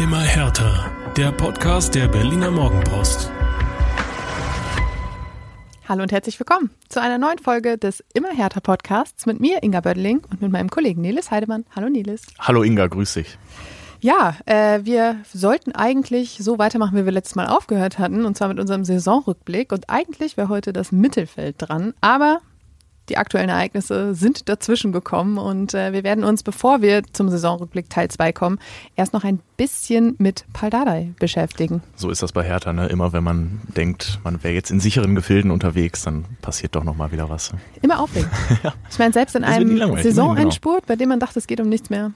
Immer härter. Der Podcast der Berliner Morgenpost. Hallo und herzlich willkommen zu einer neuen Folge des Immer härter Podcasts mit mir, Inga Bödeling, und mit meinem Kollegen Nilis Heidemann. Hallo Nilis. Hallo Inga, grüß dich. Ja, wir sollten eigentlich so weitermachen, wie wir letztes Mal aufgehört hatten, und zwar mit unserem Saisonrückblick. Und eigentlich wäre heute das Mittelfeld dran, aber die aktuellen Ereignisse sind dazwischen gekommen und wir werden uns, bevor wir zum Saisonrückblick Teil 2 kommen, erst noch ein bisschen mit Pal Dardai beschäftigen. So ist das bei Hertha, ne? Immer wenn man denkt, man wäre jetzt in sicheren Gefilden unterwegs, dann passiert doch nochmal wieder was. Immer aufregend. Ja. Ich meine, selbst in einem Saisonendspurt, bei dem man dachte, es geht um nichts mehr,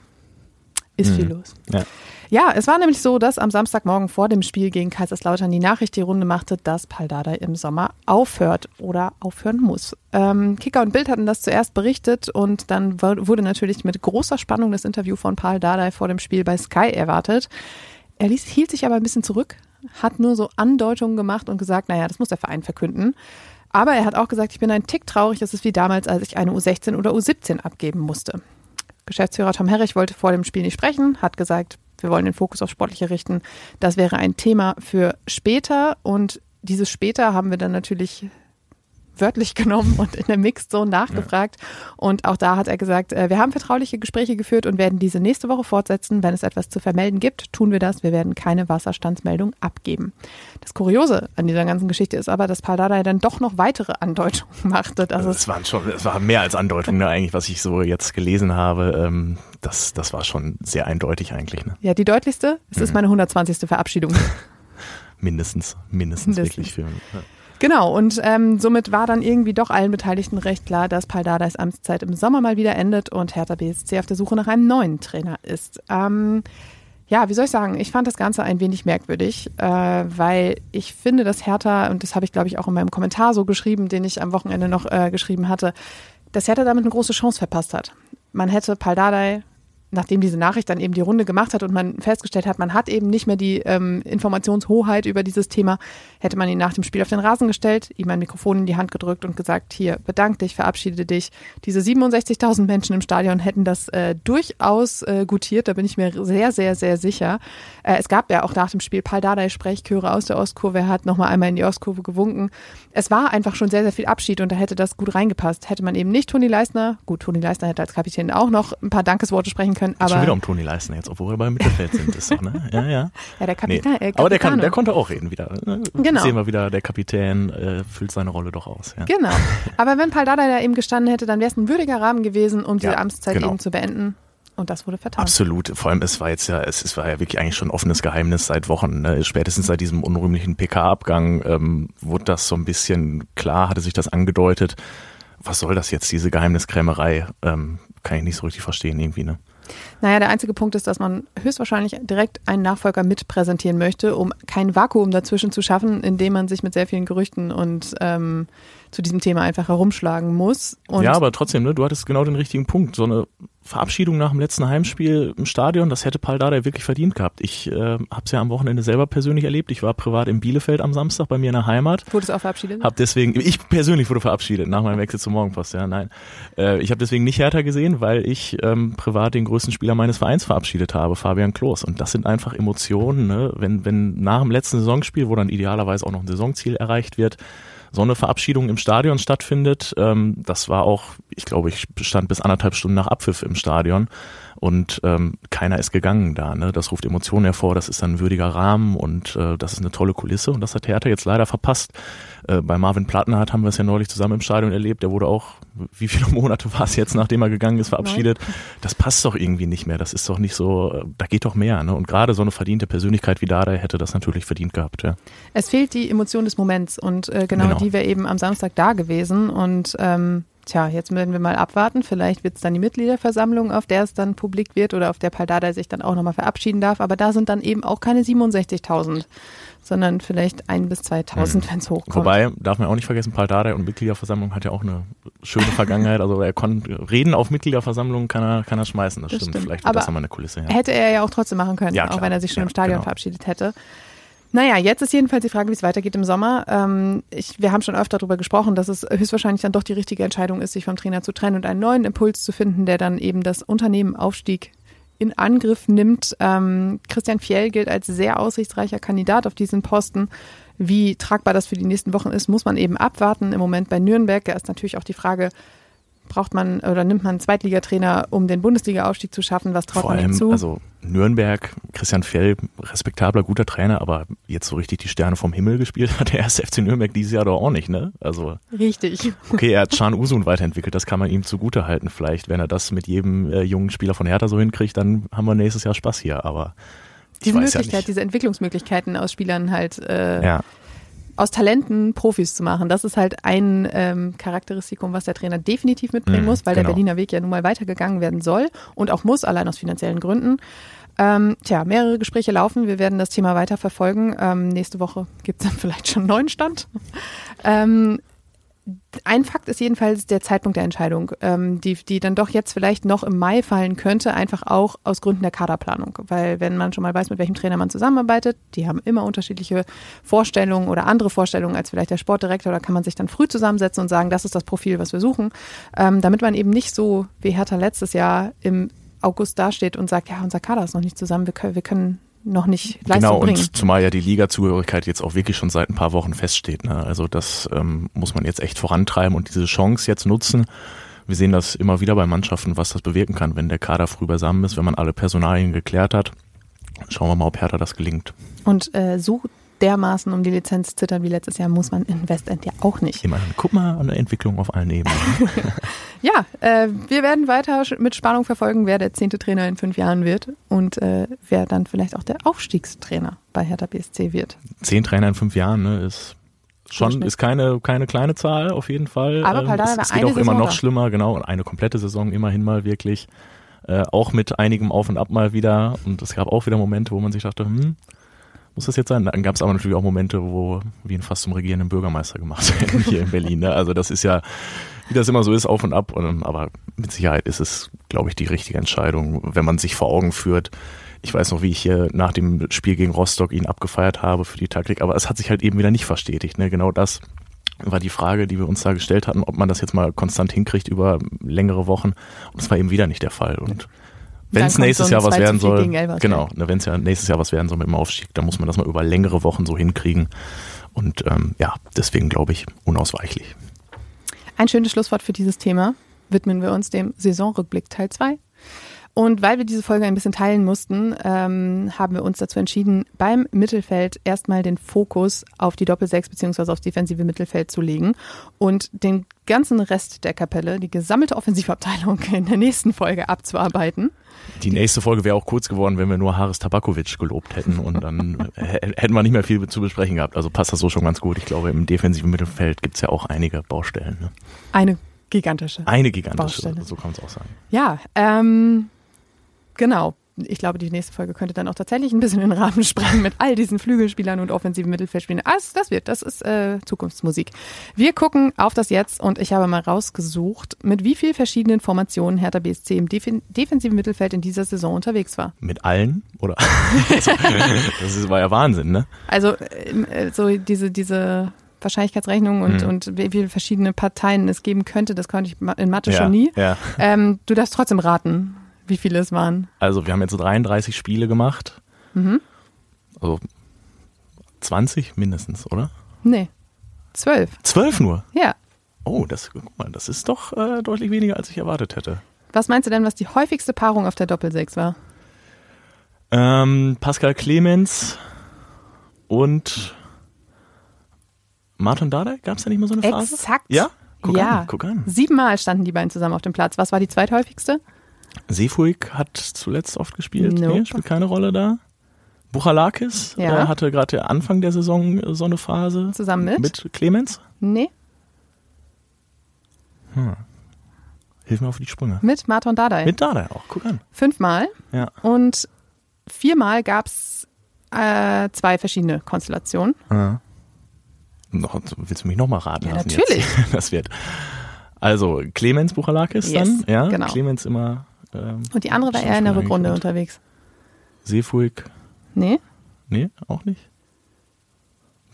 ist viel los. Ja, es war nämlich so, dass am Samstagmorgen vor dem Spiel gegen Kaiserslautern die Nachricht die Runde machte, dass Pal Dardai im Sommer aufhört oder aufhören muss. Kicker und Bild hatten das zuerst berichtet und dann wurde natürlich mit großer Spannung das Interview von Pal Dardai vor dem Spiel bei Sky erwartet. Er hielt sich aber ein bisschen zurück, hat nur so Andeutungen gemacht und gesagt, naja, das muss der Verein verkünden. Aber er hat auch gesagt, ich bin ein Tick traurig, es ist wie damals, als ich eine U16 oder U17 abgeben musste. Geschäftsführer Tom Herrich wollte vor dem Spiel nicht sprechen, hat gesagt, wir wollen den Fokus auf Sportliche richten. Das wäre ein Thema für später und dieses später haben wir dann natürlich wörtlich genommen und in der Mixzone nachgefragt. Ja. Und auch da hat er gesagt, wir haben vertrauliche Gespräche geführt und werden diese nächste Woche fortsetzen. Wenn es etwas zu vermelden gibt, tun wir das. Wir werden keine Wasserstandsmeldung abgeben. Das Kuriose an dieser ganzen Geschichte ist aber, dass Pal Dardai dann doch noch weitere Andeutungen machte. Es war mehr als Andeutungen, ne, eigentlich, was ich so jetzt gelesen habe. Das war schon sehr eindeutig eigentlich. Ne? Ja, die deutlichste, es ist meine 120. Verabschiedung. Mindestens wirklich für mich. Ja. Genau, und somit war dann irgendwie doch allen Beteiligten recht klar, dass Pal Dardais Amtszeit im Sommer mal wieder endet und Hertha BSC auf der Suche nach einem neuen Trainer ist. Ja, wie soll ich sagen, ich fand das Ganze ein wenig merkwürdig, weil ich finde, dass Hertha, und das habe ich glaube ich auch in meinem Kommentar so geschrieben, den ich am Wochenende noch geschrieben hatte, dass Hertha damit eine große Chance verpasst hat. Man hätte Pal Dardai, nachdem diese Nachricht dann eben die Runde gemacht hat und man festgestellt hat, man hat eben nicht mehr die Informationshoheit über dieses Thema, hätte man ihn nach dem Spiel auf den Rasen gestellt, ihm ein Mikrofon in die Hand gedrückt und gesagt, hier, bedank dich, verabschiede dich. Diese 67.000 Menschen im Stadion hätten das durchaus gutiert, da bin ich mir sehr, sehr, sehr sicher. Es gab ja auch nach dem Spiel Pal Dardai Sprechchöre aus der Ostkurve, er hat nochmal einmal in die Ostkurve gewunken. Es war einfach schon sehr, sehr viel Abschied und da hätte das gut reingepasst. Hätte man eben nicht Toni Leistner, gut, Toni Leistner hätte als Kapitän auch noch ein paar Dankesworte sprechen können, aber schon wieder um Toni Leistner jetzt, obwohl wir beim Mittelfeld sind, ist doch, ne? Ja. Ja, der Kapitän. Nee. Aber der konnte auch reden wieder. Genau. Sehen wir wieder, der Kapitän füllt seine Rolle doch aus. Ja. Genau. Aber wenn Pal Dardai da eben gestanden hätte, dann wäre es ein würdiger Rahmen gewesen, um diese Amtszeit eben zu beenden. Und das wurde vertan. Absolut. Vor allem, es war ja wirklich eigentlich schon ein offenes Geheimnis seit Wochen. Ne? Spätestens seit diesem unrühmlichen PK-Abgang wurde das so ein bisschen klar, hatte sich das angedeutet. Was soll das jetzt, diese Geheimniskrämerei? Kann ich nicht so richtig verstehen irgendwie, ne? Naja, der einzige Punkt ist, dass man höchstwahrscheinlich direkt einen Nachfolger mit präsentieren möchte, um kein Vakuum dazwischen zu schaffen, indem man sich mit sehr vielen Gerüchten und zu diesem Thema einfach herumschlagen muss. Und ja, aber trotzdem, ne, du hattest genau den richtigen Punkt. So eine Verabschiedung nach dem letzten Heimspiel im Stadion, das hätte Pal Dardai wirklich verdient gehabt. Ich habe es ja am Wochenende selber persönlich erlebt. Ich war privat in Bielefeld am Samstag bei mir in der Heimat. Wurdest du auch verabschiedet? Ich persönlich wurde verabschiedet nach meinem Wechsel zur Morgenpost. Ja, nein. Ich habe deswegen nicht Hertha gesehen, weil ich privat den größten Spieler meines Vereins verabschiedet habe, Fabian Klos. Und das sind einfach Emotionen, ne? Wenn nach dem letzten Saisonspiel, wo dann idealerweise auch noch ein Saisonziel erreicht wird, so eine Verabschiedung im Stadion stattfindet. Das war auch, ich glaube, ich stand bis 1,5 Stunden nach Abpfiff im Stadion und keiner ist gegangen da. Ne? Das ruft Emotionen hervor, das ist ein würdiger Rahmen und das ist eine tolle Kulisse und das hat Hertha jetzt leider verpasst. Bei Marvin Plattenhardt haben wir es ja neulich zusammen im Stadion erlebt, der wurde auch, wie viele Monate war es jetzt, nachdem er gegangen ist, verabschiedet. Das passt doch irgendwie nicht mehr, das ist doch nicht so, da geht doch mehr. Ne? Und gerade so eine verdiente Persönlichkeit wie Dardai hätte das natürlich verdient gehabt. Ja. Es fehlt die Emotion des Moments und genau die wäre eben am Samstag da gewesen und jetzt werden wir mal abwarten. Vielleicht wird es dann die Mitgliederversammlung, auf der es dann publik wird oder auf der Pal Dardai sich dann auch nochmal verabschieden darf. Aber da sind dann eben auch keine 67.000, sondern vielleicht 1.000 bis 2.000, wenn es hochkommt. Wobei, darf man auch nicht vergessen, Pal Dardai und Mitgliederversammlung hat ja auch eine schöne Vergangenheit. Also er konnte reden auf Mitgliederversammlungen, kann er schmeißen. Das stimmt. Vielleicht wird das nochmal eine Kulisse. Ja. Hätte er ja auch trotzdem machen können, auch wenn er sich schon im Stadion verabschiedet hätte. Naja, jetzt ist jedenfalls die Frage, wie es weitergeht im Sommer. Wir haben schon öfter darüber gesprochen, dass es höchstwahrscheinlich dann doch die richtige Entscheidung ist, sich vom Trainer zu trennen und einen neuen Impuls zu finden, der dann eben das Unternehmen Aufstieg in Angriff nimmt. Christian Fjell gilt als sehr aussichtsreicher Kandidat auf diesen Posten. Wie tragbar das für die nächsten Wochen ist, muss man eben abwarten. Im Moment bei Nürnberg, da ist natürlich auch die Frage, braucht man oder nimmt man einen Zweitligatrainer, um den Bundesliga-Aufstieg zu schaffen? Was traut man ihm zu? Also Nürnberg, Christian Fjell, respektabler, guter Trainer, aber jetzt so richtig die Sterne vom Himmel gespielt hat der erste FC Nürnberg dieses Jahr doch auch nicht, ne? Also richtig. Okay, er hat Can Usun weiterentwickelt, das kann man ihm zugute halten vielleicht. Wenn er das mit jedem jungen Spieler von Hertha so hinkriegt, dann haben wir nächstes Jahr Spaß hier, aber diese Möglichkeit, diese Entwicklungsmöglichkeiten aus Spielern halt aus Talenten Profis zu machen, das ist halt ein Charakteristikum, was der Trainer definitiv mitbringen muss, weil der Berliner Weg ja nun mal weitergegangen werden soll und auch muss, allein aus finanziellen Gründen. Mehrere Gespräche laufen, wir werden das Thema weiter verfolgen. Nächste Woche gibt es dann vielleicht schon einen neuen Stand. Ein Fakt ist jedenfalls der Zeitpunkt der Entscheidung, die dann doch jetzt vielleicht noch im Mai fallen könnte, einfach auch aus Gründen der Kaderplanung. Weil wenn man schon mal weiß, mit welchem Trainer man zusammenarbeitet, die haben immer unterschiedliche Vorstellungen oder andere Vorstellungen als vielleicht der Sportdirektor, da kann man sich dann früh zusammensetzen und sagen, das ist das Profil, was wir suchen, damit man eben nicht so wie Hertha letztes Jahr im August dasteht und sagt, ja, unser Kader ist noch nicht zusammen, wir können noch nicht Leistung bringen. Und zumal ja die Liga-Zugehörigkeit jetzt auch wirklich schon seit ein paar Wochen feststeht. Ne? Also das muss man jetzt echt vorantreiben und diese Chance jetzt nutzen. Wir sehen das immer wieder bei Mannschaften, was das bewirken kann, wenn der Kader früh beisammen ist, wenn man alle Personalien geklärt hat. Schauen wir mal, ob Hertha das gelingt. Und so dermaßen um die Lizenz zittern wie letztes Jahr muss man in Westend ja auch nicht. Immerhin, guck mal an der Entwicklung auf allen Ebenen. Ja, wir werden weiter mit Spannung verfolgen, wer der 10. Trainer in 5 Jahren wird und wer dann vielleicht auch der Aufstiegstrainer bei Hertha BSC wird. 10 Trainer in 5 Jahren, ne, ist keine kleine Zahl auf jeden Fall. Aber Paldada war es geht auch immer noch schlimmer, genau, und eine komplette Saison immerhin mal wirklich. Auch mit einigem Auf und Ab mal wieder. Und es gab auch wieder Momente, wo man sich dachte, muss das jetzt sein? Dann gab es aber natürlich auch Momente, wo wir ihn fast zum regierenden Bürgermeister gemacht hätten hier in Berlin. Ne? Also das ist ja, wie das immer so ist, Auf und Ab. Aber mit Sicherheit ist es, glaube ich, die richtige Entscheidung, wenn man sich vor Augen führt. Ich weiß noch, wie ich hier nach dem Spiel gegen Rostock ihn abgefeiert habe für die Taktik. Aber es hat sich halt eben wieder nicht verstetigt. Ne? Genau das war die Frage, die wir uns da gestellt hatten, ob man das jetzt mal konstant hinkriegt über längere Wochen. Und das war eben wieder nicht der Fall. Und wenn es nächstes Jahr was werden soll, genau, wenn es ja nächstes Jahr was werden soll mit dem Aufstieg, dann muss man das mal über längere Wochen so hinkriegen. Und deswegen glaube ich, unausweichlich. Ein schönes Schlusswort für dieses Thema. Widmen wir uns dem Saisonrückblick Teil 2. Und weil wir diese Folge ein bisschen teilen mussten, haben wir uns dazu entschieden, beim Mittelfeld erstmal den Fokus auf die Doppel-6 bzw. aufs defensive Mittelfeld zu legen und den ganzen Rest der Kapelle, die gesammelte Offensivabteilung in der nächsten Folge abzuarbeiten. Die nächste Folge wäre auch kurz geworden, wenn wir nur Haris Tabakovic gelobt hätten und dann hätten wir nicht mehr viel zu besprechen gehabt. Also passt das so schon ganz gut. Ich glaube, im defensiven Mittelfeld gibt es ja auch einige Baustellen. Ne? Eine gigantische Baustelle. So kann man es auch sagen. Ja, genau. Ich glaube, die nächste Folge könnte dann auch tatsächlich ein bisschen in den Rahmen sprengen mit all diesen Flügelspielern und offensiven Mittelfeldspielern. Das ist Zukunftsmusik. Wir gucken auf das Jetzt und ich habe mal rausgesucht, mit wie vielen verschiedenen Formationen Hertha BSC im defensiven Mittelfeld in dieser Saison unterwegs war. Mit allen? Oder? War ja Wahnsinn, ne? Also so diese Wahrscheinlichkeitsrechnung und wie viele verschiedene Parteien es geben könnte, das konnte ich in Mathe schon nie. Ja. Du darfst trotzdem raten, wie viele es waren. Also wir haben jetzt 33 Spiele gemacht. Mhm. Also 20 mindestens, oder? Nee, 12. 12 nur? Ja. Oh, guck mal, das ist doch deutlich weniger, als ich erwartet hätte. Was meinst du denn, was die häufigste Paarung auf der Doppel-6 war? Pascal Clemens und Martin Dardai? Gab es da nicht mal so eine Phase? Exakt. Ja? Guck an. 7-mal standen die beiden zusammen auf dem Platz. Was war die zweithäufigste? Seefuig hat zuletzt oft gespielt. Nope. Nee, spielt keine Rolle da. Buchalakis hatte gerade Anfang der Saison so eine Phase. Zusammen mit? Mit Clemens? Nee. Hilf mir auf die Sprünge. Mit Martin Dardai. Mit Dardai auch, guck an. 5-mal. Ja. Und 4-mal gab es 2 verschiedene Konstellationen. Ja. Willst du mich nochmal raten lassen? Natürlich. Jetzt? Das wird. Also Clemens Buchalakis dann? Ja, genau. Clemens immer. Und die andere war eher in der Rückrunde unterwegs. Seefuig? Nee. Nee, auch nicht.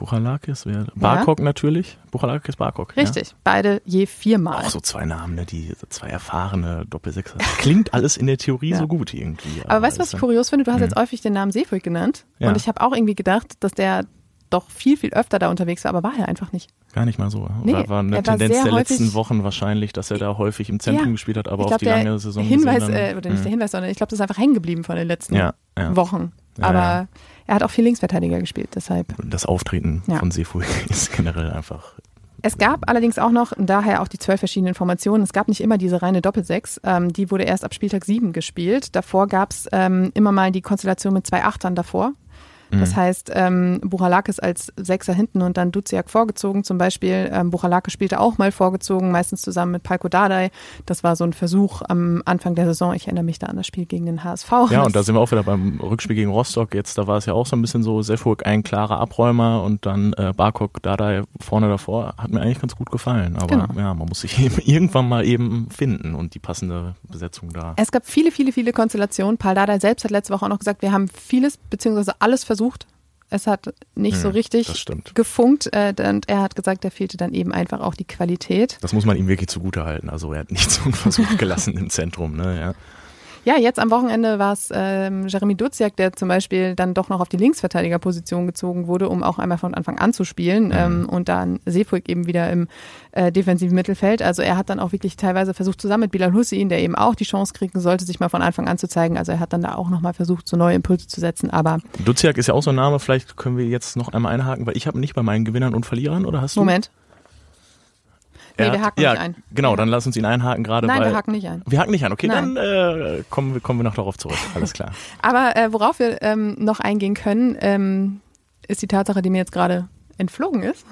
Buchalakis, Barkok natürlich. Buchalakis, Barkok. Richtig, beide je 4-mal. Auch so zwei Namen, ne? Die zwei erfahrene Doppelsechser. Klingt alles in der Theorie so gut irgendwie. Aber weißt du, was ich kurios finde? Du hast jetzt häufig den Namen Seyfuig genannt. Ja. Und ich habe auch irgendwie gedacht, dass der doch viel, viel öfter da unterwegs war, aber war er einfach nicht. Gar nicht mal so. Nee, war eine Tendenz der letzten Wochen wahrscheinlich, dass er da häufig im Zentrum gespielt hat, aber auf die lange Saison Hinweis, oder nicht der Hinweis, sondern ich glaube, das ist einfach hängen geblieben von den letzten Wochen. Aber er hat auch viel Linksverteidiger gespielt, deshalb. Das Auftreten von Seyfuig ist generell einfach... Es gab allerdings auch noch, daher auch die 12 verschiedenen Formationen, es gab nicht immer diese reine Doppelsechs, die wurde erst ab Spieltag 7 gespielt. Davor gab es immer mal die Konstellation mit 2 Achtern davor. Das heißt, Buchalakis als Sechser hinten und dann Duziak vorgezogen zum Beispiel. Buchalakis spielte auch mal vorgezogen, meistens zusammen mit Palko Dardai. Das war so ein Versuch am Anfang der Saison. Ich erinnere mich da an das Spiel gegen den HSV. Ja, und da sind wir auch wieder beim Rückspiel gegen Rostock. Jetzt, da war es ja auch so ein bisschen so, Seyfuig ein klarer Abräumer und dann Barkok Dardai vorne davor. Hat mir eigentlich ganz gut gefallen. Aber man muss sich eben irgendwann mal eben finden und die passende Besetzung da. Es gab viele, viele, viele Konstellationen. Pal Dardai selbst hat letzte Woche auch noch gesagt, wir haben vieles beziehungsweise alles versucht. Es hat nicht so richtig gefunkt und er hat gesagt, da fehlte dann eben einfach auch die Qualität. Das muss man ihm wirklich zugutehalten. Also er hat nichts unversucht gelassen im Zentrum. Ne? Ja, jetzt am Wochenende war es Jeremy Duziak, der zum Beispiel dann doch noch auf die Linksverteidigerposition gezogen wurde, um auch einmal von Anfang an zu spielen und dann Seyfuig eben wieder im defensiven Mittelfeld. Also er hat dann auch wirklich teilweise versucht, zusammen mit Bilal Hussein, der eben auch die Chance kriegen sollte, sich mal von Anfang an zu zeigen. Also er hat dann da auch nochmal versucht, so neue Impulse zu setzen. Aber Duziak ist ja auch so ein Name, vielleicht können wir jetzt noch einmal einhaken, weil ich habe nicht bei meinen Gewinnern und Verlierern, oder hast du? Moment. Nee, wir haken nicht ein. Genau, dann lass uns ihn einhaken gerade. Nein, wir haken nicht ein. Wir haken nicht ein, okay, dann kommen wir noch darauf zurück, alles klar. Aber worauf wir noch eingehen können, ist die Tatsache, die mir jetzt gerade entflogen ist.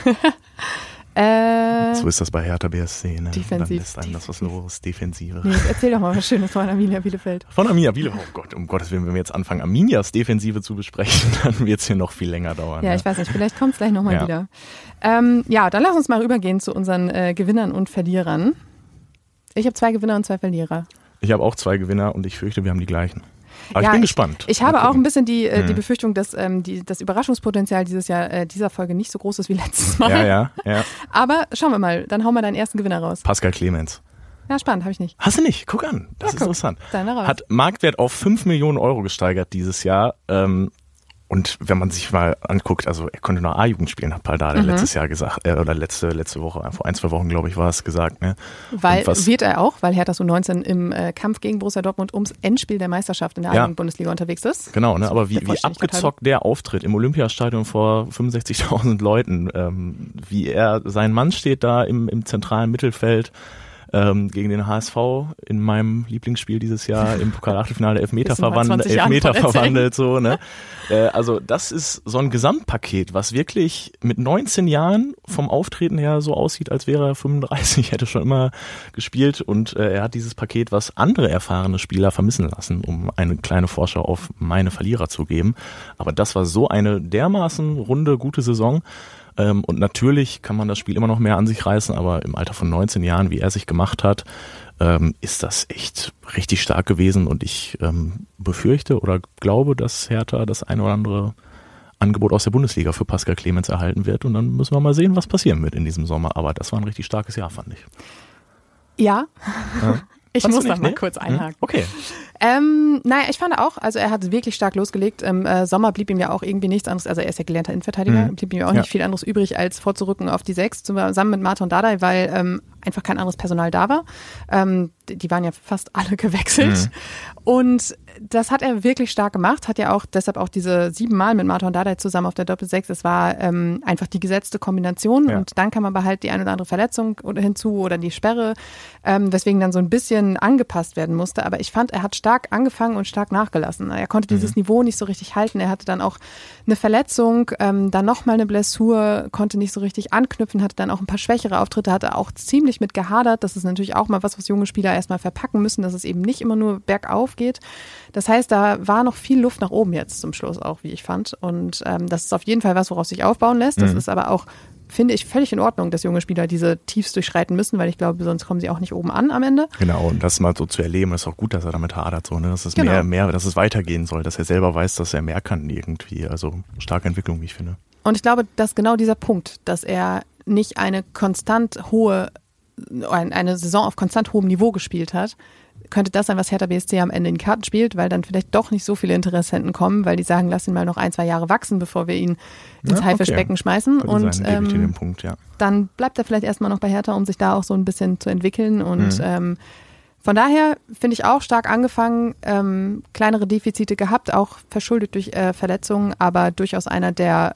So ist das bei Hertha BSC, ne? Defensiv. Dann lässt einem das was los, Defensive. Nee, erzähl doch mal was Schönes von Arminia Bielefeld. Von Arminia Bielefeld, oh Gott, um Gottes Willen, wenn wir jetzt anfangen, Arminias Defensive zu besprechen, dann wird es hier noch viel länger dauern. Ja, ich weiß nicht, vielleicht kommt es gleich nochmal wieder. Dann lass uns mal rübergehen zu unseren Gewinnern und Verlierern. Ich habe 2 Gewinner und 2 Verlierer. Ich habe auch 2 Gewinner und ich fürchte, wir haben die gleichen. Aber ich bin gespannt. Ich habe auch ein bisschen die Befürchtung, dass das Überraschungspotenzial dieses Jahr dieser Folge nicht so groß ist wie letztes Mal. Ja. Aber schauen wir mal, dann hauen wir deinen ersten Gewinner raus. Pascal Clemens. Ja, spannend, habe ich nicht. Hast du nicht? Guck an, das ist interessant. Deiner raus. Hat Marktwert auf 5 Millionen Euro gesteigert dieses Jahr. Und wenn man sich mal anguckt, also er konnte noch A-Jugend spielen, hat Pal Dardai letztes Jahr gesagt, oder letzte Woche, vor 1-2 Wochen, glaube ich, war es gesagt. Ne? Wird er auch, weil Hertha U19 im Kampf gegen Borussia Dortmund ums Endspiel der Meisterschaft in der A-Jugend-Bundesliga unterwegs ist. Genau, ne? Aber wie abgezockt der auftritt im Olympiastadion vor 65.000 Leuten, wie er, sein Mann steht da im zentralen Mittelfeld, gegen den HSV in meinem Lieblingsspiel dieses Jahr im Pokal-Achtelfinale Elfmeter verwandelt, so, ne? Also das ist so ein Gesamtpaket, was wirklich mit 19 Jahren vom Auftreten her so aussieht, als wäre er 35, hätte schon immer gespielt und er hat dieses Paket, was andere erfahrene Spieler vermissen lassen, um eine kleine Vorschau auf meine Verlierer zu geben. Aber das war so eine dermaßen runde, gute Saison. Und natürlich kann man das Spiel immer noch mehr an sich reißen, aber im Alter von 19 Jahren, wie er sich gemacht hat, ist das echt richtig stark gewesen und ich befürchte oder glaube, dass Hertha das ein oder andere Angebot aus der Bundesliga für Pascal Clemens erhalten wird und dann müssen wir mal sehen, was passieren wird in diesem Sommer, aber das war ein richtig starkes Jahr, fand ich. Ja. Ich muss da mal kurz einhaken. Okay. Ich fand auch, also er hat wirklich stark losgelegt. Im Sommer blieb ihm ja auch irgendwie nichts anderes, also er ist ja gelernter Innenverteidiger, blieb ihm ja auch nicht viel anderes übrig, als vorzurücken auf die 6, zusammen mit Marton Dardai, weil einfach kein anderes Personal da war. Die waren ja fast alle gewechselt. Und das hat er wirklich stark gemacht, hat ja auch deshalb auch diese 7 Mal mit Marton Dardai zusammen auf der Doppel-6. Es war einfach die gesetzte Kombination und dann kam aber halt die eine oder andere Verletzung hinzu oder die Sperre, weswegen dann so ein bisschen angepasst werden musste. Aber ich fand, er hat stark angefangen und stark nachgelassen. Er konnte dieses Niveau nicht so richtig halten. Er hatte dann auch eine Verletzung, dann nochmal eine Blessur, konnte nicht so richtig anknüpfen, hatte dann auch ein paar schwächere Auftritte, hatte auch ziemlich mit gehadert. Das ist natürlich auch mal was junge Spieler erstmal verpacken müssen, dass es eben nicht immer nur bergauf geht. Das heißt, da war noch viel Luft nach oben jetzt zum Schluss auch, wie ich fand. Und das ist auf jeden Fall was, worauf sich aufbauen lässt. Das ist aber auch, finde ich, völlig in Ordnung, dass junge Spieler diese Tiefs durchschreiten müssen, weil ich glaube, sonst kommen sie auch nicht oben an am Ende. Genau, und das mal so zu erleben, ist auch gut, dass er damit hadert, so, ne? Dass es mehr, dass es weitergehen soll, dass er selber weiß, dass er mehr kann irgendwie. Also starke Entwicklung, wie ich finde. Und ich glaube, dass genau dieser Punkt, dass er nicht eine Saison auf konstant hohem Niveau gespielt hat, könnte das sein, was Hertha BSC am Ende in die Karten spielt, weil dann vielleicht doch nicht so viele Interessenten kommen, weil die sagen, lass ihn mal noch 1-2 Jahre wachsen, bevor wir ihn ins Haifischbecken schmeißen. Und den Punkt, dann bleibt er vielleicht erstmal noch bei Hertha, um sich da auch so ein bisschen zu entwickeln. Und von daher finde ich auch stark angefangen, kleinere Defizite gehabt, auch verschuldet durch Verletzungen, aber durchaus einer, der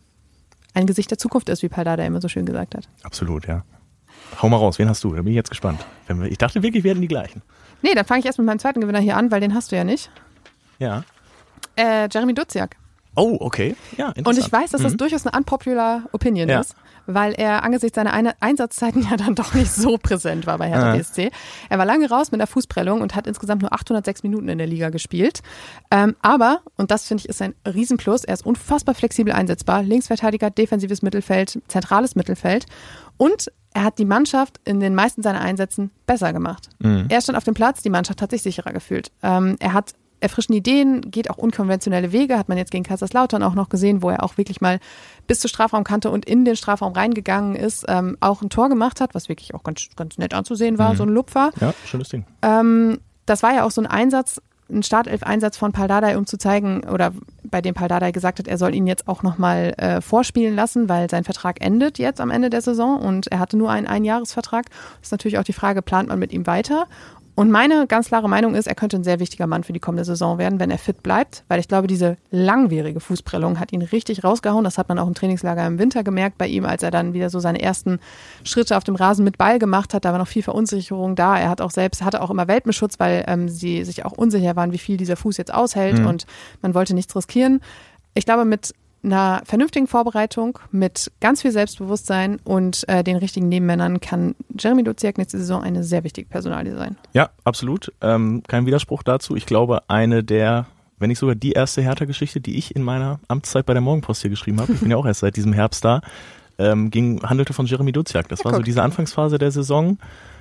ein Gesicht der Zukunft ist, wie Paldada immer so schön gesagt hat. Absolut, ja. Hau mal raus, wen hast du? Da bin ich jetzt gespannt. Ich dachte wirklich, wir werden die gleichen. Nee, dann fange ich erst mit meinem zweiten Gewinner hier an, weil den hast du ja nicht. Ja. Jeremy Duziak. Oh, okay. Ja, interessant. Und ich weiß, dass das durchaus eine unpopular Opinion ist, weil er angesichts seiner Einsatzzeiten ja dann doch nicht so präsent war bei Hertha BSC. Er war lange raus mit einer Fußprellung und hat insgesamt nur 806 Minuten in der Liga gespielt. Aber, und das finde ich ist ein Riesenplus, er ist unfassbar flexibel einsetzbar. Linksverteidiger, defensives Mittelfeld, zentrales Mittelfeld. Und er hat die Mannschaft in den meisten seiner Einsätzen besser gemacht. Er stand auf dem Platz, die Mannschaft hat sich sicherer gefühlt. Er hat erfrischende Ideen, geht auch unkonventionelle Wege, hat man jetzt gegen Kaiserslautern auch noch gesehen, wo er auch wirklich mal bis zur Strafraumkante und in den Strafraum reingegangen ist, auch ein Tor gemacht hat, was wirklich auch ganz, ganz nett anzusehen war, so ein Lupfer. Ja, schönes Ding. Das war ja auch so ein Startelf-Einsatz von Paldada, um zu zeigen, oder bei dem Paldada gesagt hat, er soll ihn jetzt auch nochmal vorspielen lassen, weil sein Vertrag endet jetzt am Ende der Saison und er hatte nur einen Einjahresvertrag. Das ist natürlich auch die Frage, plant man mit ihm weiter? Und meine ganz klare Meinung ist, er könnte ein sehr wichtiger Mann für die kommende Saison werden, wenn er fit bleibt, weil ich glaube, diese langwierige Fußprellung hat ihn richtig rausgehauen. Das hat man auch im Trainingslager im Winter gemerkt bei ihm, als er dann wieder so seine ersten Schritte auf dem Rasen mit Ball gemacht hat. Da war noch viel Verunsicherung da. Er hatte auch immer Welpenschutz, weil sie sich auch unsicher waren, wie viel dieser Fuß jetzt aushält und man wollte nichts riskieren. Ich glaube, mit einer vernünftigen Vorbereitung, mit ganz viel Selbstbewusstsein und den richtigen Nebenmännern kann Jeremy Duziak nächste Saison eine sehr wichtige Personalie sein. Ja, absolut. Kein Widerspruch dazu. Ich glaube, eine der, wenn nicht sogar die erste Hertha-Geschichte, die ich in meiner Amtszeit bei der Morgenpost hier geschrieben habe, ich bin ja auch erst seit diesem Herbst da, handelte von Jeremy Duziak. Das war so diese Anfangsphase der Saison,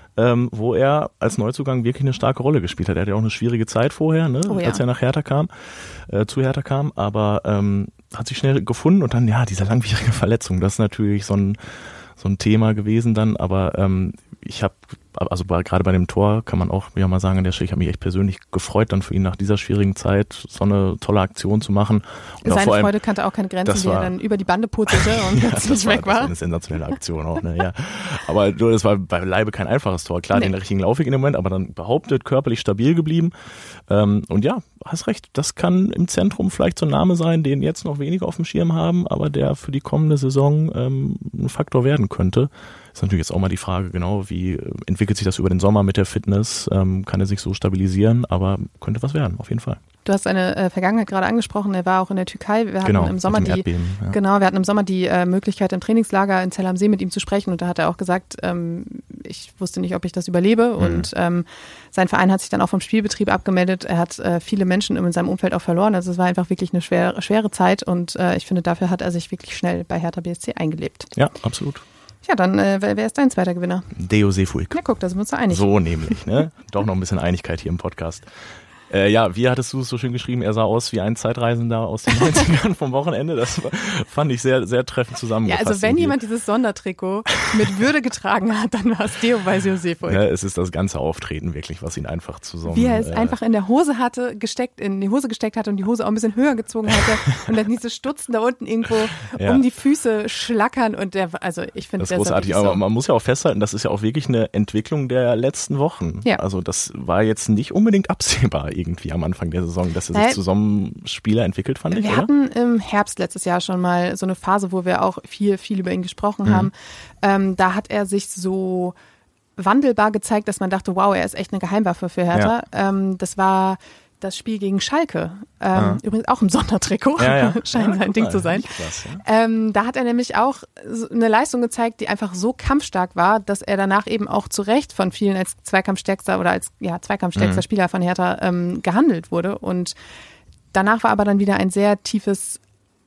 wo er als Neuzugang wirklich eine starke Rolle gespielt hat. Er hatte ja auch eine schwierige Zeit vorher, als er nach Hertha kam, zu Hertha kam, aber hat sich schnell gefunden und dann, diese langwierige Verletzung, das ist natürlich so ein Thema gewesen dann, aber ich habe, also gerade bei dem Tor kann man auch wieder mal sagen an der Stelle, ich habe mich echt persönlich gefreut, dann für ihn nach dieser schwierigen Zeit so eine tolle Aktion zu machen. Und seine Freude kannte auch keine Grenzen, wie er dann über die Bande purzelte und plötzlich weg war. Das war eine sensationelle Aktion auch, ne? Ja. Aber das war beileibe kein einfaches Tor. Klar, den richtigen Laufweg in dem Moment, aber dann behauptet, körperlich stabil geblieben. Und ja, hast recht, das kann im Zentrum vielleicht so ein Name sein, den jetzt noch weniger auf dem Schirm haben, aber der für die kommende Saison ein Faktor werden könnte. Ist natürlich jetzt auch mal die Frage, genau, wie entwickelt sich das über den Sommer mit der Fitness? Kann er sich so stabilisieren? Aber könnte was werden, auf jeden Fall. Du hast seine Vergangenheit gerade angesprochen. Er war auch in der Türkei. Wir hatten im Sommer die Möglichkeit im Trainingslager in Zell am See mit ihm zu sprechen. Und da hat er auch gesagt, ich wusste nicht, ob ich das überlebe. Und sein Verein hat sich dann auch vom Spielbetrieb abgemeldet. Er hat viele Menschen in seinem Umfeld auch verloren. Also es war einfach wirklich eine schwere Zeit. Und ich finde, dafür hat er sich wirklich schnell bei Hertha BSC eingelebt. Ja, absolut. Ja, dann wer ist dein zweiter Gewinner? Deo Sefuig. Na guck, da sind wir uns einig. So nämlich, ne? Doch noch ein bisschen Einigkeit hier im Podcast. Wie hattest du es so schön geschrieben? Er sah aus wie ein Zeitreisender aus den 90ern vom Wochenende. Das fand ich sehr, sehr treffend zusammengefasst. Ja, also wenn jemand dieses Sondertrikot mit Würde getragen hat, dann war es Deo Sefuig. Ja, es ist das ganze Auftreten wirklich, was ihn einfach zusammen... Wie er es einfach in der Hose hatte, in die Hose gesteckt hatte und die Hose auch ein bisschen höher gezogen hatte und dann diese Stutzen da unten irgendwo um die Füße schlackern und ich finde das großartig. Aber man muss ja auch festhalten, das ist ja auch wirklich eine Entwicklung der letzten Wochen. Ja. Also das war jetzt nicht unbedingt absehbar irgendwie am Anfang der Saison, dass er sich zu so einem Spieler entwickelt, fand ich, Wir hatten im Herbst letztes Jahr schon mal so eine Phase, wo wir auch viel über ihn gesprochen haben. Da hat er sich so wandelbar gezeigt, dass man dachte, wow, er ist echt eine Geheimwaffe für Hertha. Ja. Das war das Spiel gegen Schalke. Übrigens auch im Sondertrikot. Scheint sein Ding zu sein. Krass, ja. Da hat er nämlich auch eine Leistung gezeigt, die einfach so kampfstark war, dass er danach eben auch zu Recht von vielen als zweikampfstärkster oder als zweikampfstärkster Spieler von Hertha gehandelt wurde. Und danach war aber dann wieder ein sehr tiefes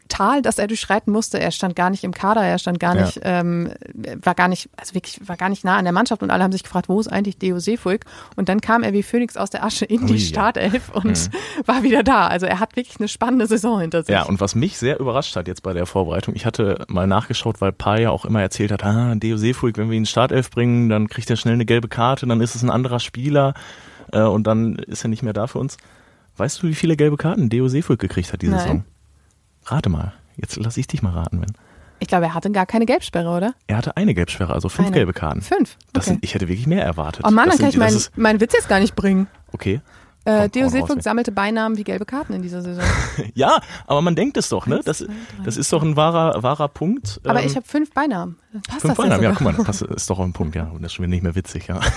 Tal, das er durchschreiten musste. Er stand gar nicht im Kader, er stand gar nicht, war gar nicht nah an der Mannschaft und alle haben sich gefragt, wo ist eigentlich Deo Seefuig? Und dann kam er wie Phönix aus der Asche in die Startelf und war wieder da. Also er hat wirklich eine spannende Saison hinter sich. Ja, und was mich sehr überrascht hat jetzt bei der Vorbereitung, ich hatte mal nachgeschaut, weil Paar ja auch immer erzählt hat, Deo Seefuig, wenn wir ihn in die Startelf bringen, dann kriegt er schnell eine gelbe Karte, dann ist es ein anderer Spieler und dann ist er nicht mehr da für uns. Weißt du, wie viele gelbe Karten Deo Seefuig gekriegt hat diese Saison? Rate mal. Jetzt lass ich dich mal raten, wenn. Ich glaube, er hatte gar keine Gelbsperre, oder? Er hatte eine Gelbsperre, also 5 gelbe Karten. 5? Okay. Ich hätte wirklich mehr erwartet. Oh Mann, dann kann ich meinen Witz jetzt gar nicht bringen. Okay. Deo Seefuig sammelte Beinamen wie gelbe Karten in dieser Saison. Ja, aber man denkt es doch, ne? Das ist doch ein wahrer Punkt. Aber ich habe 5 Beinamen. Passt 5 das Beinamen, ja, guck mal, das ist doch ein Punkt, ja. Und das ist schon wieder nicht mehr witzig, ja.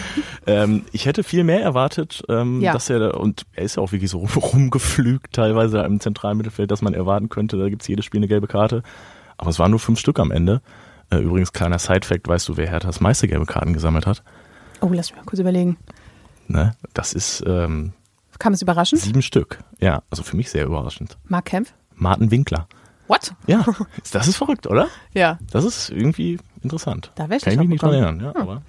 Ich hätte viel mehr erwartet, dass und er ist ja auch wirklich so rumgepflügt, teilweise im zentralen Mittelfeld, dass man erwarten könnte, da gibt's jedes Spiel eine gelbe Karte. Aber es waren nur 5 Stück am Ende. Übrigens, kleiner Side-Fact, weißt du, wer Herthas meiste gelbe Karten gesammelt hat? Oh, lass mich mal kurz überlegen. Ne? Das ist Kam es überraschend? 7 Stück. Ja, also für mich sehr überraschend. Marc Kempf? Martin Winkler. What? Ja, das ist verrückt, oder? Ja. Das ist irgendwie interessant. Da wäre ich Kann ich mich nicht dran erinnern. Ja, aber,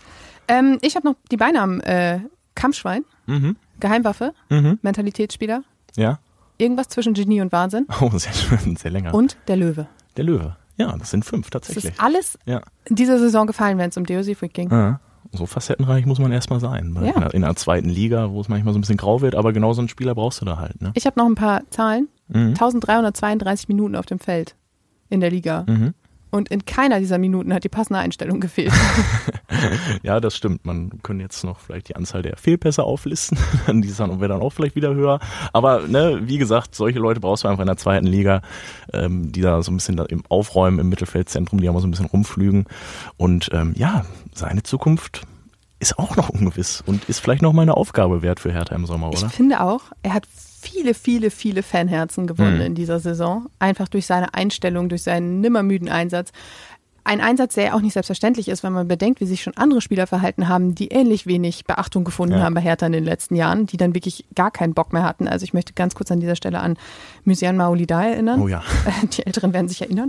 ich habe noch die Beinamen Kampfschwein, Geheimwaffe, Mentalitätsspieler. Ja. Irgendwas zwischen Genie und Wahnsinn. Oh, sehr schön, sehr länger. Und der Löwe. Der Löwe. Ja, das sind 5 tatsächlich. Das ist alles in dieser Saison gefallen, wenn es um Deo Seefuig ging. Ja. So facettenreich muss man erstmal sein. In der zweiten Liga, wo es manchmal so ein bisschen grau wird, aber genau so einen Spieler brauchst du da halt. Ne? Ich habe noch ein paar Zahlen. 1332 Minuten auf dem Feld in der Liga. Und in keiner dieser Minuten hat die passende Einstellung gefehlt. Ja, das stimmt. Man könnte jetzt noch vielleicht die Anzahl der Fehlpässe auflisten. Die wäre dann auch vielleicht wieder höher. Aber wie gesagt, solche Leute brauchst du einfach in der zweiten Liga, die da so ein bisschen im Aufräumen im Mittelfeldzentrum, die auch mal so ein bisschen rumflügen. Und seine Zukunft ist auch noch ungewiss und ist vielleicht noch mal eine Aufgabe wert für Hertha im Sommer, oder? Ich finde auch, er hat viele Fanherzen gewonnen in dieser Saison. Einfach durch seine Einstellung, durch seinen nimmermüden Einsatz. Ein Einsatz, der ja auch nicht selbstverständlich ist, wenn man bedenkt, wie sich schon andere Spieler verhalten haben, die ähnlich wenig Beachtung gefunden haben bei Hertha in den letzten Jahren, die dann wirklich gar keinen Bock mehr hatten. Also ich möchte ganz kurz an dieser Stelle an Mysian Maolida erinnern. Oh ja. Die Älteren werden sich erinnern.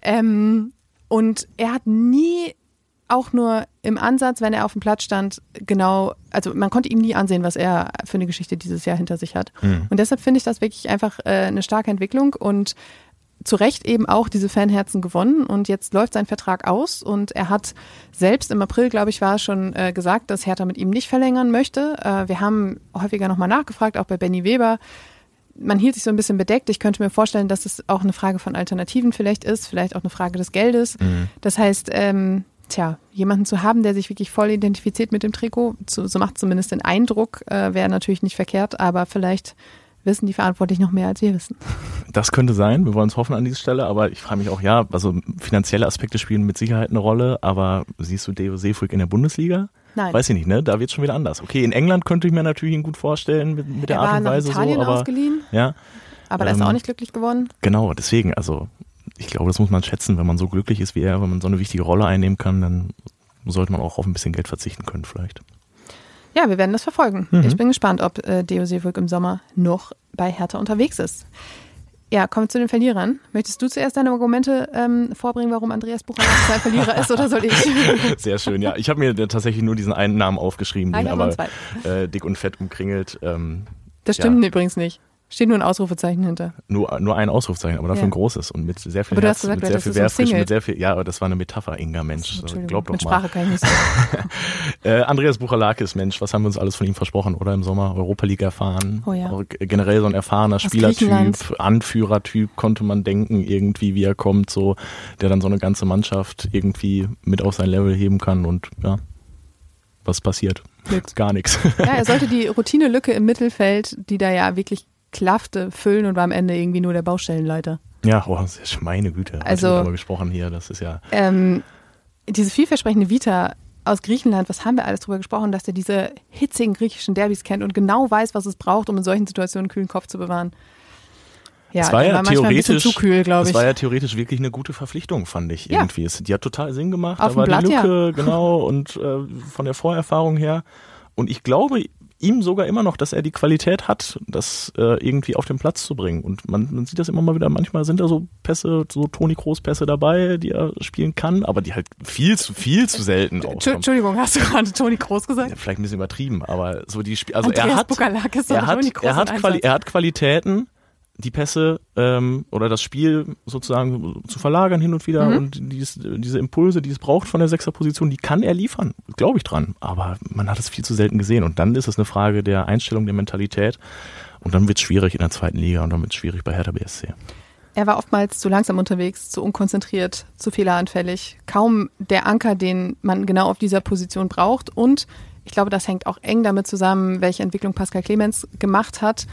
Und er hat nie auch nur im Ansatz, wenn er auf dem Platz stand, also man konnte ihm nie ansehen, was er für eine Geschichte dieses Jahr hinter sich hat. Und deshalb finde ich das wirklich einfach eine starke Entwicklung und zu Recht eben auch diese Fanherzen gewonnen und jetzt läuft sein Vertrag aus und er hat selbst im April, glaube ich, war es schon gesagt, dass Hertha mit ihm nicht verlängern möchte. Wir haben häufiger nochmal nachgefragt, auch bei Benny Weber. Man hielt sich so ein bisschen bedeckt. Ich könnte mir vorstellen, dass es auch eine Frage von Alternativen vielleicht ist, vielleicht auch eine Frage des Geldes. Das heißt, jemanden zu haben, der sich wirklich voll identifiziert mit dem Trikot, so macht zumindest den Eindruck, wäre natürlich nicht verkehrt, aber vielleicht wissen die Verantwortlichen noch mehr, als wir wissen. Das könnte sein, wir wollen es hoffen an dieser Stelle, aber ich frage mich auch, also finanzielle Aspekte spielen mit Sicherheit eine Rolle, aber siehst du Deo Seefuig in der Bundesliga? Nein. Weiß ich nicht, ne? Da wird es schon wieder anders. Okay, in England könnte ich mir natürlich ihn gut vorstellen mit der Art und Weise so. Er war nach Italien ausgeliehen, aber da ist er auch nicht glücklich geworden. Genau, deswegen, also ich glaube, das muss man schätzen, wenn man so glücklich ist wie er, wenn man so eine wichtige Rolle einnehmen kann, dann sollte man auch auf ein bisschen Geld verzichten können vielleicht. Ja, wir werden das verfolgen. Ich bin gespannt, ob Deo Seefuig im Sommer noch bei Hertha unterwegs ist. Ja, kommen wir zu den Verlierern. Möchtest du zuerst deine Argumente vorbringen, warum Andreas Buchholz ein Verlierer ist, oder soll ich? Sehr schön, ja. Ich habe mir tatsächlich nur diesen einenMen aufgeschrieben, den aber dick und fett umkringelt. Das stimmt übrigens nicht. Steht nur ein Ausrufezeichen hinter. Nur ein Ausrufezeichen, aber dafür ein großes und mit sehr viel aber Herz, gesagt, mit sehr viel Wehrfrisch, mit sehr viel, aber das war eine Metapher, Inga, Mensch. Glaub doch mit mal. Sprache kann ich nicht sagen. Andreas Buchalakis, Mensch, was haben wir uns alles von ihm versprochen, oder? Im Sommer Europa League erfahren. Oh ja. Generell so ein erfahrener Spielertyp, Anführertyp, konnte man denken, irgendwie, wie er kommt, so, der dann so eine ganze Mannschaft irgendwie mit auf sein Level heben kann und was passiert? Gar nichts. Ja, er sollte die Routinelücke im Mittelfeld, die da ja wirklich klaffte, füllen und war am Ende irgendwie nur der Baustellenleiter. Ja, meine Güte. Also haben wir gesprochen hier, das ist ja... diese vielversprechende Vita aus Griechenland, was haben wir alles drüber gesprochen, dass der diese hitzigen griechischen Derbys kennt und genau weiß, was es braucht, um in solchen Situationen einen kühlen Kopf zu bewahren. Ja, das war ja manchmal ein bisschen zu kühl, glaube ich. Das war ja theoretisch wirklich eine gute Verpflichtung, fand ich irgendwie. Die hat total Sinn gemacht, auf da war Blatt, die Lücke, genau, und von der Vorerfahrung her. Und ich glaube, ihm sogar immer noch, dass er die Qualität hat, das irgendwie auf den Platz zu bringen. Und man sieht das immer mal wieder, manchmal sind da so Pässe, so Toni Kroos-Pässe dabei, die er spielen kann, aber die halt viel zu selten auch. Entschuldigung, hast du gerade Toni Kroos gesagt? Ja, vielleicht ein bisschen übertrieben, aber so die Spiele, also Andreas Bukalakis er hat Qualitäten, die Pässe oder das Spiel sozusagen zu verlagern hin und wieder und diese Impulse, die es braucht von der Sechserposition, die kann er liefern, glaube ich dran. Aber man hat es viel zu selten gesehen und dann ist es eine Frage der Einstellung, der Mentalität und dann wird es schwierig in der zweiten Liga und dann wird es schwierig bei Hertha BSC. Er war oftmals zu langsam unterwegs, zu unkonzentriert, zu fehleranfällig. Kaum der Anker, den man genau auf dieser Position braucht und ich glaube, das hängt auch eng damit zusammen, welche Entwicklung Pascal Clemens gemacht hat.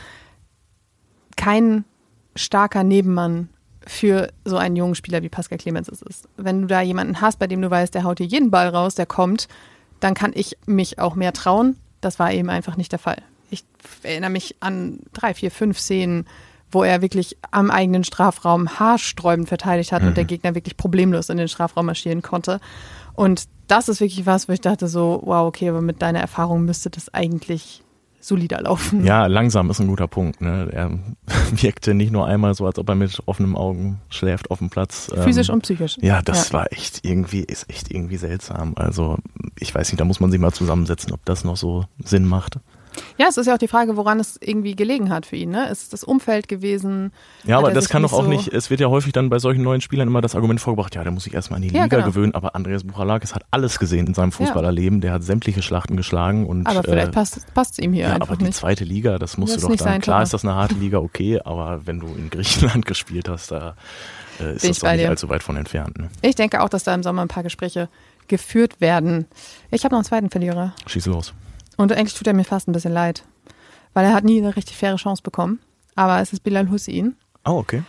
Kein starker Nebenmann für so einen jungen Spieler wie Pascal Clemens es ist. Wenn du da jemanden hast, bei dem du weißt, der haut dir jeden Ball raus, der kommt, dann kann ich mich auch mehr trauen. Das war eben einfach nicht der Fall. Ich erinnere mich an 3, 4, 5 Szenen, wo er wirklich am eigenen Strafraum haarsträubend verteidigt hat und der Gegner wirklich problemlos in den Strafraum marschieren konnte. Und das ist wirklich was, wo ich dachte so, wow, okay, aber mit deiner Erfahrung müsste das eigentlich solider laufen. Ja, langsam ist ein guter Punkt. Ne? Er wirkte nicht nur einmal so, als ob er mit offenen Augen schläft auf dem Platz. Physisch und psychisch. Ja, das war echt irgendwie seltsam. Also ich weiß nicht, da muss man sich mal zusammensetzen, ob das noch so Sinn macht. Ja, es ist ja auch die Frage, woran es irgendwie gelegen hat für ihn. Ne? Ist das Umfeld gewesen? Ja, aber das kann doch auch nicht, es wird ja häufig dann bei solchen neuen Spielern immer das Argument vorgebracht, ja, der muss sich erstmal an die Liga gewöhnen, aber Andreas Bukalakis hat alles gesehen in seinem Fußballerleben, der hat sämtliche Schlachten geschlagen. Und, aber vielleicht passt es ihm hier einfach nicht. Aber die zweite Liga, das musst du doch dann, klar ist das eine harte Liga, okay, aber wenn du in Griechenland gespielt hast, da ist das doch nicht allzu weit von entfernt. Ne? Ich denke auch, dass da im Sommer ein paar Gespräche geführt werden. Ich habe noch einen zweiten Verlierer. Schieß los. Und eigentlich tut er mir fast ein bisschen leid, weil er hat nie eine richtig faire Chance bekommen. Aber es ist Bilal Hussein. Oh, okay.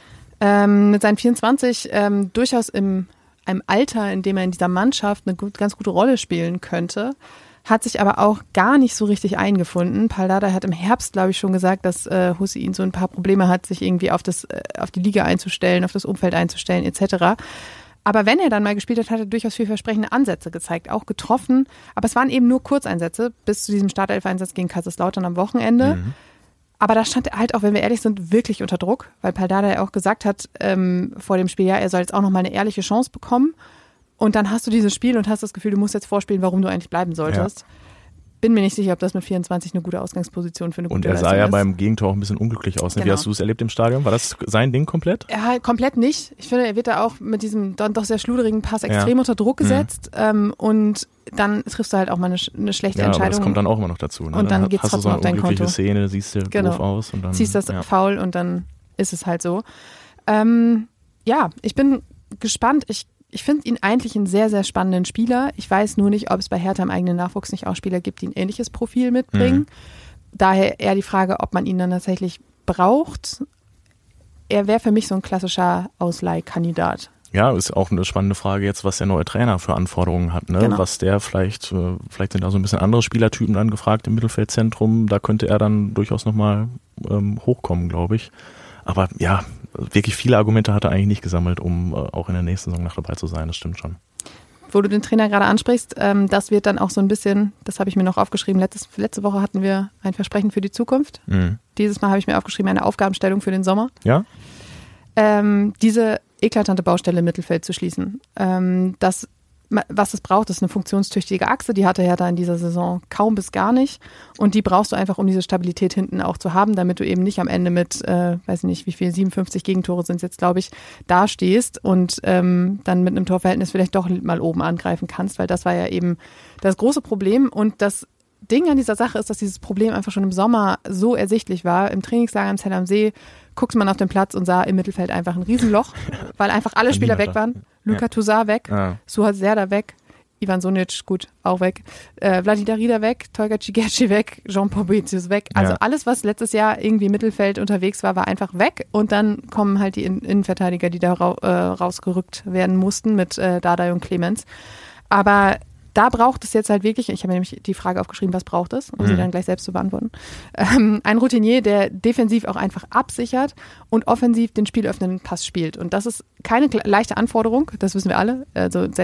Mit seinen 24 durchaus in einem Alter, in dem er in dieser Mannschaft eine ganz gute Rolle spielen könnte, hat sich aber auch gar nicht so richtig eingefunden. Pal Dardai hat im Herbst, glaube ich, schon gesagt, dass Hussein so ein paar Probleme hat, sich irgendwie auf die Liga einzustellen, auf das Umfeld einzustellen etc. Aber wenn er dann mal gespielt hat, hat er durchaus vielversprechende Ansätze gezeigt, auch getroffen. Aber es waren eben nur Kurzeinsätze bis zu diesem Startelf-Einsatz gegen Kaiserslautern am Wochenende. Aber da stand er halt auch, wenn wir ehrlich sind, wirklich unter Druck, weil Pal Dardai auch gesagt hat vor dem Spiel, ja, er soll jetzt auch nochmal eine ehrliche Chance bekommen. Und dann hast du dieses Spiel und hast das Gefühl, du musst jetzt vorspielen, warum du eigentlich bleiben solltest. Ja. Bin mir nicht sicher, ob das mit 24 eine gute Ausgangsposition für eine gute Leistung ist. Und er sah ja beim Gegentor auch ein bisschen unglücklich aus. Ne? Genau. Wie hast du es erlebt im Stadion? War das sein Ding komplett? Ja, komplett nicht. Ich finde, er wird da auch mit diesem doch sehr schluderigen Pass extrem unter Druck gesetzt. Und dann triffst du halt auch mal eine schlechte Entscheidung. Aber das kommt dann auch immer noch dazu. Ne? Und dann geht es trotzdem auf dein Konto. Hast du so eine unglückliche Szene, siehst du doof aus. Und dann, ziehst das faul und dann ist es halt so. Ich bin gespannt. Ich finde ihn eigentlich einen sehr, sehr spannenden Spieler. Ich weiß nur nicht, ob es bei Hertha im eigenen Nachwuchs nicht auch Spieler gibt, die ein ähnliches Profil mitbringen. Daher eher die Frage, ob man ihn dann tatsächlich braucht. Er wäre für mich so ein klassischer Ausleihkandidat. Ja, ist auch eine spannende Frage jetzt, was der neue Trainer für Anforderungen hat. Ne? Genau. Was der vielleicht sind da so ein bisschen andere Spielertypen dann gefragt im Mittelfeldzentrum. Da könnte er dann durchaus nochmal hochkommen, glaube ich. Aber ja, wirklich viele Argumente hat er eigentlich nicht gesammelt, um auch in der nächsten Saison noch dabei zu sein. Das stimmt schon. Wo du den Trainer gerade ansprichst, das wird dann auch so ein bisschen, das habe ich mir noch aufgeschrieben, letzte Woche hatten wir ein Versprechen für die Zukunft. Dieses Mal habe ich mir aufgeschrieben, eine Aufgabenstellung für den Sommer. Ja? Diese eklatante Baustelle im Mittelfeld zu schließen. Was es braucht, ist eine funktionstüchtige Achse. Die hatte Hertha in dieser Saison kaum bis gar nicht. Und die brauchst du einfach, um diese Stabilität hinten auch zu haben, damit du eben nicht am Ende mit, weiß nicht wie viel, 57 Gegentore sind es jetzt, glaube ich, dastehst und dann mit einem Torverhältnis vielleicht doch mal oben angreifen kannst, weil das war ja eben das große Problem. Und das Ding an dieser Sache ist, dass dieses Problem einfach schon im Sommer so ersichtlich war. Im Trainingslager am Zell am See guckte man auf den Platz und sah im Mittelfeld einfach ein Riesenloch, weil einfach alle Spieler weg waren. Luka Toussaint weg, Suhat Serdar weg, Ivan Sonic, gut, auch weg, Vladi Darida weg, Tolga Cigerci weg, Jean-Paul Boetius weg. Also alles, was letztes Jahr irgendwie im Mittelfeld unterwegs war, war einfach weg. Und dann kommen halt die Innenverteidiger, die da rausgerückt werden mussten mit Dardai und Clemens. Aber da braucht es jetzt halt wirklich, ich habe mir nämlich die Frage aufgeschrieben, was braucht es, um sie dann gleich selbst zu beantworten. Ein Routinier, der defensiv auch einfach absichert und offensiv den spielöffnenden Pass spielt. Und das ist keine leichte Anforderung, das wissen wir alle. Also selbst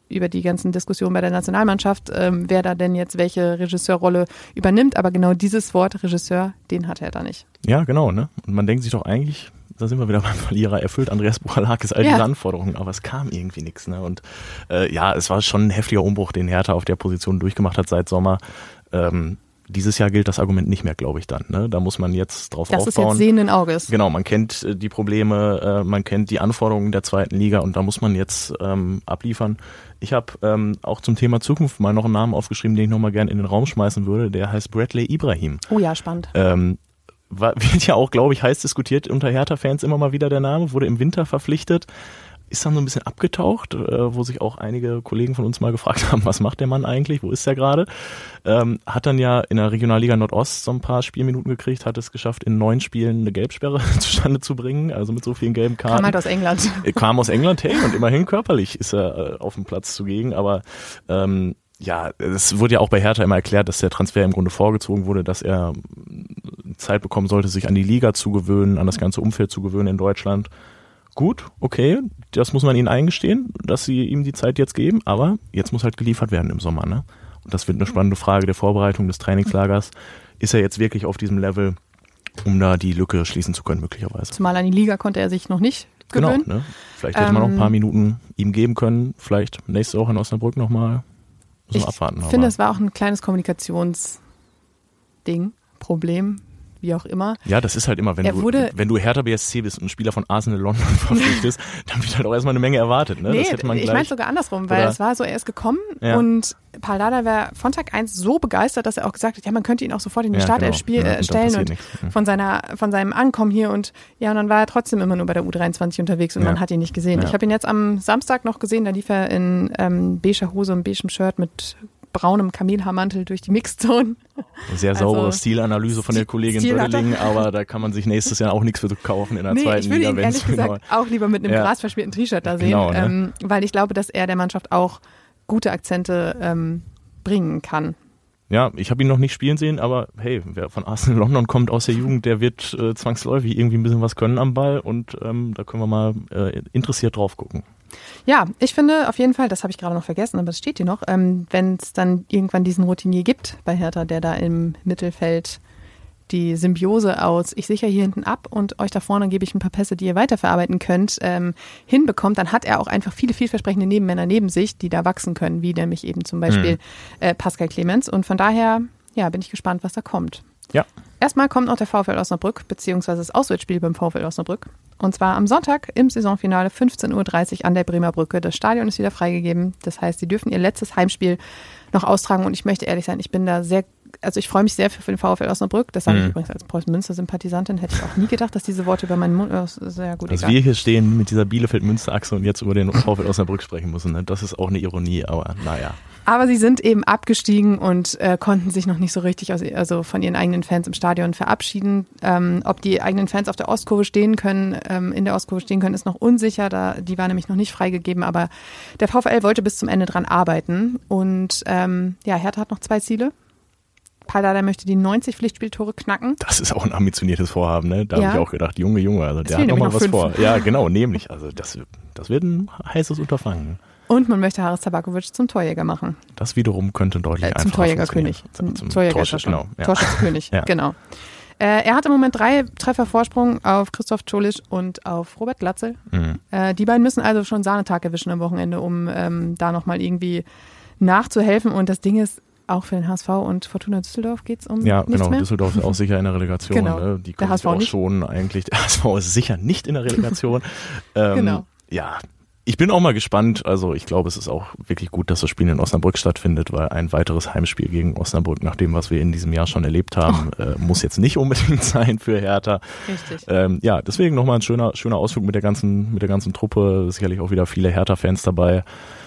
über die ganzen Diskussionen bei der Nationalmannschaft, wer da denn jetzt welche Regisseurrolle übernimmt. Aber genau dieses Wort Regisseur, den hat er da nicht. Ja, genau. Ne? Und man denkt sich doch eigentlich, da sind wir wieder beim Verlierer, erfüllt Andreas Bouchalakis all diese Anforderungen, aber es kam irgendwie nichts. Ne? Und es war schon ein heftiger Umbruch, den Hertha auf der Position durchgemacht hat seit Sommer. Dieses Jahr gilt das Argument nicht mehr, glaube ich, dann. Ne? Da muss man jetzt drauf aufbauen. Das ist jetzt sehenden Auges. Genau, man kennt die Probleme, man kennt die Anforderungen der zweiten Liga und da muss man jetzt abliefern. Ich habe auch zum Thema Zukunft mal noch einen Namen aufgeschrieben, den ich nochmal gerne in den Raum schmeißen würde. Der heißt Bradley Ibrahim. Oh ja, spannend. Wird ja auch, glaube ich, heiß diskutiert unter Hertha-Fans immer mal wieder der Name, wurde im Winter verpflichtet, ist dann so ein bisschen abgetaucht, wo sich auch einige Kollegen von uns mal gefragt haben, was macht der Mann eigentlich, wo ist der gerade? Hat dann ja in der Regionalliga Nordost so ein paar Spielminuten gekriegt, hat es geschafft, in 9 Spielen eine Gelbsperre zustande zu bringen, also mit so vielen gelben Karten. Kam halt aus England. Kam aus England, hey, und immerhin körperlich ist er auf dem Platz zugegen, aber es wurde ja auch bei Hertha immer erklärt, dass der Transfer im Grunde vorgezogen wurde, dass er Zeit bekommen sollte, sich an die Liga zu gewöhnen, an das ganze Umfeld zu gewöhnen in Deutschland. Gut, okay, das muss man ihnen eingestehen, dass sie ihm die Zeit jetzt geben, aber jetzt muss halt geliefert werden im Sommer, ne? Und das wird eine spannende Frage der Vorbereitung des Trainingslagers. Ist er jetzt wirklich auf diesem Level, um da die Lücke schließen zu können, möglicherweise? Zumal an die Liga konnte er sich noch nicht gewöhnen. Genau, ne? Vielleicht hätte man noch ein paar Minuten ihm geben können, vielleicht nächste Woche in Osnabrück nochmal. Müssen wir abwarten. Ich finde, es war auch ein kleines Kommunikationsding, Problem, wie auch immer. Ja, das ist halt immer, wenn du Hertha BSC bist und einen Spieler von Arsenal London verpflichtest, dann wird halt auch erstmal eine Menge erwartet. Ne? Nee, das hätte man ich meine sogar andersrum, weil es war so, er ist gekommen und Paul Dardai war von Tag 1 so begeistert, dass er auch gesagt hat, ja, man könnte ihn auch sofort in die Startelf stellen und von seinem Ankommen hier und dann war er trotzdem immer nur bei der U23 unterwegs und man hat ihn nicht gesehen. Ja. Ich habe ihn jetzt am Samstag noch gesehen, da lief er in beiger Hose und beigem Shirt mit braunem Kamelhaarmantel durch die Mixzone. Sehr saubere Stilanalyse von der Kollegin Bödeling, aber da kann man sich nächstes Jahr auch nichts für kaufen in der zweiten Liga. Ich würde ihn ehrlich gesagt auch lieber mit einem grasverschmierten T-Shirt da sehen, ne? Weil ich glaube, dass er der Mannschaft auch gute Akzente bringen kann. Ja, ich habe ihn noch nicht spielen sehen, aber hey, wer von Arsenal London kommt aus der Jugend, der wird zwangsläufig irgendwie ein bisschen was können am Ball und da können wir mal interessiert drauf gucken. Ja, ich finde auf jeden Fall, das habe ich gerade noch vergessen, aber es steht hier noch, wenn es dann irgendwann diesen Routinier gibt bei Hertha, der da im Mittelfeld die Symbiose aus, ich sichere hier hinten ab und euch da vorne gebe ich ein paar Pässe, die ihr weiterverarbeiten könnt, hinbekommt, dann hat er auch einfach viele vielversprechende Nebenmänner neben sich, die da wachsen können, wie nämlich eben zum Beispiel Pascal Clemens. Und von daher, bin ich gespannt, was da kommt. Ja. Erstmal kommt noch der VfL Osnabrück, beziehungsweise das Auswärtsspiel beim VfL Osnabrück. Und zwar am Sonntag im Saisonfinale 15.30 Uhr an der Bremer Brücke. Das Stadion ist wieder freigegeben. Das heißt, sie dürfen ihr letztes Heimspiel noch austragen. Und ich möchte ehrlich sein, ich freue mich sehr für den VfL Osnabrück. Das sage ich übrigens als Preußen-Münster-Sympathisantin. Hätte ich auch nie gedacht, dass diese Worte über meinen Mund, sehr gut, egal. Wir hier stehen mit dieser Bielefeld-Münster-Achse und jetzt über den VfL Osnabrück sprechen müssen. Ne? Das ist auch eine Ironie, aber naja. Aber sie sind eben abgestiegen und konnten sich noch nicht so richtig von ihren eigenen Fans im Stadion verabschieden. Ob die eigenen Fans auf der Ostkurve stehen können, in der Ostkurve stehen können, ist noch unsicher. Die war nämlich noch nicht freigegeben. Aber der VfL wollte bis zum Ende dran arbeiten. Und Hertha hat noch 2 Ziele. Paul Dardai möchte die 90 Pflichtspieltore knacken. Das ist auch ein ambitioniertes Vorhaben, ne? Da habe ich auch gedacht, Junge, also der hat noch mal was 5 vor. Ja, genau, nämlich. Also das wird ein heißes Unterfangen. Und man möchte Haris Tabakovic zum Torjäger machen. Das wiederum könnte deutlich einfacher zum Torjägerkönig. Zum Torjägerkönig, genau. Torschützenkönig, genau. Er hat im Moment 3 Treffer Vorsprung auf Christoph Czolic und auf Robert Glatzel. Die beiden müssen also schon Sahnetag erwischen am Wochenende, um da nochmal irgendwie nachzuhelfen. Und das Ding ist, auch für den HSV und Fortuna Düsseldorf geht es um nichts mehr. Düsseldorf ist auch sicher in der Relegation. Genau. Ne? Die können auch schon eigentlich. Der HSV ist sicher nicht in der Relegation. Genau. Ja, ich bin auch mal gespannt. Also ich glaube, es ist auch wirklich gut, dass das Spiel in Osnabrück stattfindet, weil ein weiteres Heimspiel gegen Osnabrück, nach dem, was wir in diesem Jahr schon erlebt haben, muss jetzt nicht unbedingt sein für Hertha. Richtig. Deswegen nochmal ein schöner Ausflug mit der ganzen Truppe. Sicherlich auch wieder viele Hertha-Fans dabei.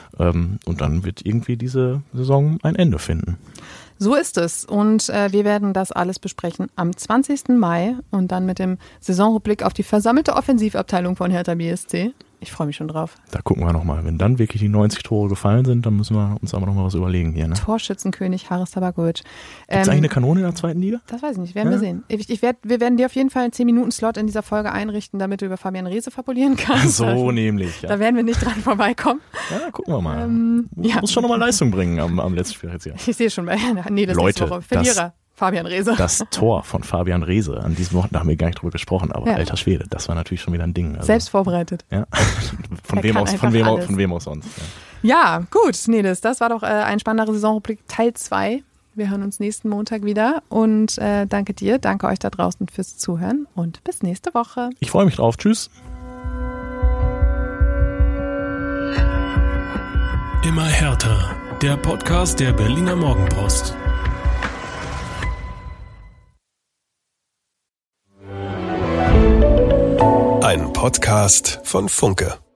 Und dann wird irgendwie diese Saison ein Ende finden. So ist es. Und wir werden das alles besprechen am 20. Mai und dann mit dem Saisonrückblick auf die versammelte Offensivabteilung von Hertha BSC. Ich freue mich schon drauf. Da gucken wir nochmal. Wenn dann wirklich die 90 Tore gefallen sind, dann müssen wir uns aber nochmal was überlegen hier. Ne? Torschützenkönig Haris Tabakovic. Gibt es eigentlich eine Kanone in der zweiten Liga? Das weiß ich nicht, werden wir sehen. Wir werden dir auf jeden Fall einen 10-Minuten-Slot in dieser Folge einrichten, damit du über Fabian Reese fabulieren kannst. So nämlich. Ja. Da werden wir nicht dran vorbeikommen. Ja, gucken wir mal. Muss schon nochmal Leistung bringen am letzten Spiel jetzt hier. Ich sehe schon bei Leute, Woche. Verlierer. Fabian Reese. Das Tor von Fabian Reese an diesem Wochenende haben wir gar nicht drüber gesprochen, aber alter Schwede, das war natürlich schon wieder ein Ding. Also, selbst vorbereitet. Ja. Von wem aus sonst. Ja, gut, Nedes, das war doch ein spannender Saisonrückblick Teil 2. Wir hören uns nächsten Montag wieder und danke dir, danke euch da draußen fürs Zuhören und bis nächste Woche. Ich freue mich drauf. Tschüss. Immer härter. Der Podcast der Berliner Morgenpost. Ein Podcast von Funke.